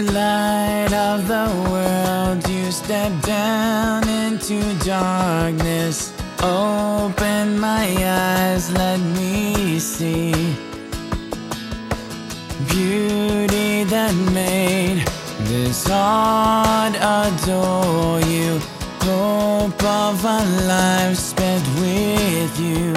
Light of the world, you step down into darkness. Open my eyes, let me see beauty that made this heart adore you. Hope of a life spent with you.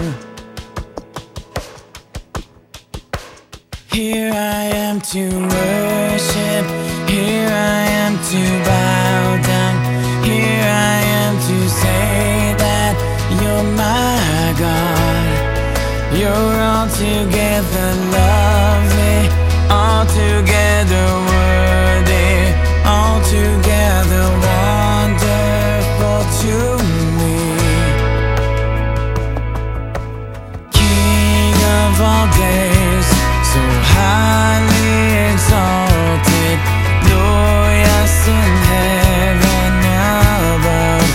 Here I am to worship, here I am to bow down, here I am to say that you're my God. You're altogether lovely, altogether worthy, altogether wonderful to me. King of all days, so highly exalted, glorious in heaven above.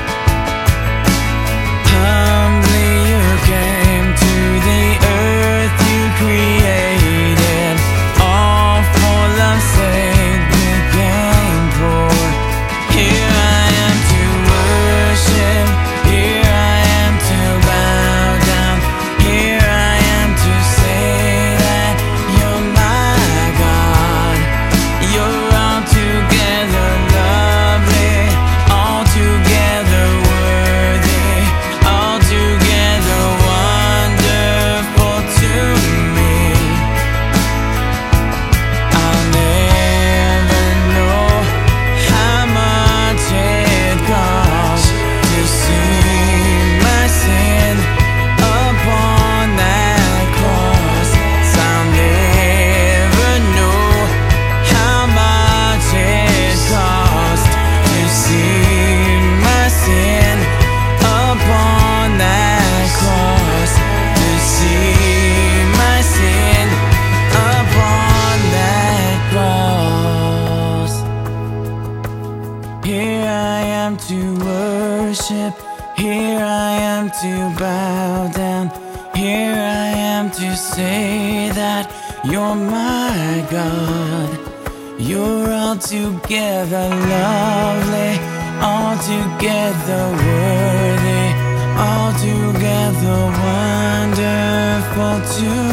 Humbly you came to the earth you created, all for love's sake became poor. Here I am to worship, here I am to bow down, here I am to say that you're my God. You're altogether lovely, altogether worthy, altogether wonderful to me. I'll never know how much it costs to see my sin upon that cross. I'll never know how much it costs to see my sin upon that cross. To see my sin upon that cross. Here I am to worship, here I am to bow down, here I am to say that you're my God. You're altogether lovely, altogether worthy, altogether wonderful to